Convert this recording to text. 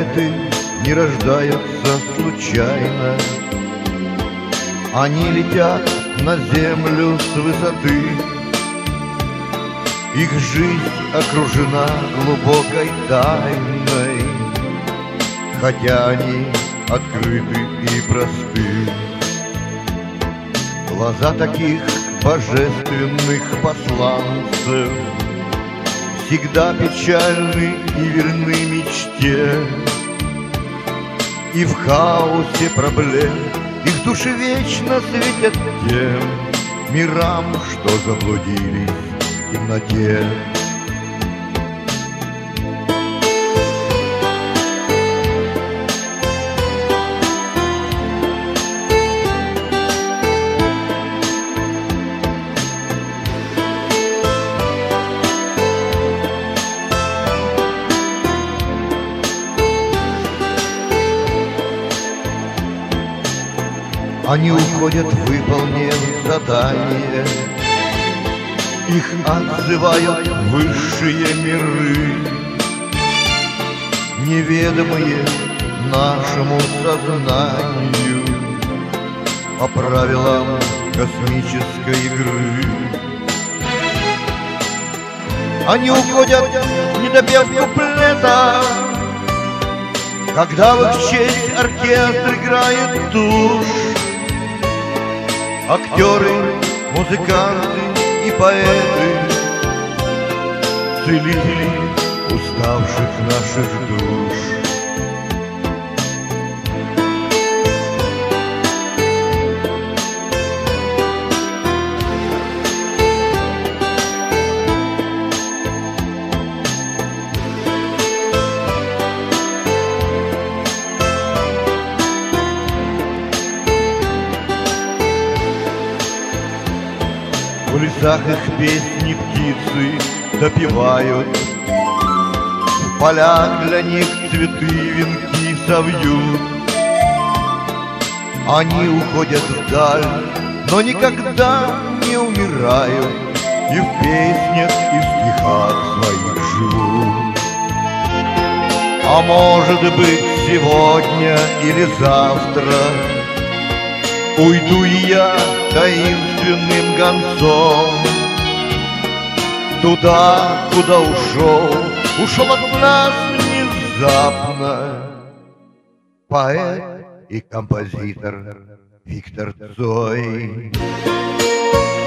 Поэты не рождаются случайно, они летят на землю с высоты. Их жизнь окружена глубокой тайной, хотя они открыты и просты. Глаза таких божественных посланцев всегда печальны и верны мечте. И в хаосе проблем их души вечно светят тем мирам, что заблудились в темноте. Они уходят, выполнив задание, их отзывают высшие миры, неведомые нашему сознанию, по правилам космической игры. Они уходят, не допев куплета, когда в их честь оркестр играет тушь. Актеры, музыканты и поэты, целители уставших наших душ. В лесах их песни птицы допевают, в полях для них цветы венки совьют. Они уходят вдаль, но никогда не умирают, и в песнях, и в стихах своих живут. А может быть, сегодня или завтра уйду и я таинственным гонцом туда, куда ушел от нас внезапно поэт и композитор Виктор Цой.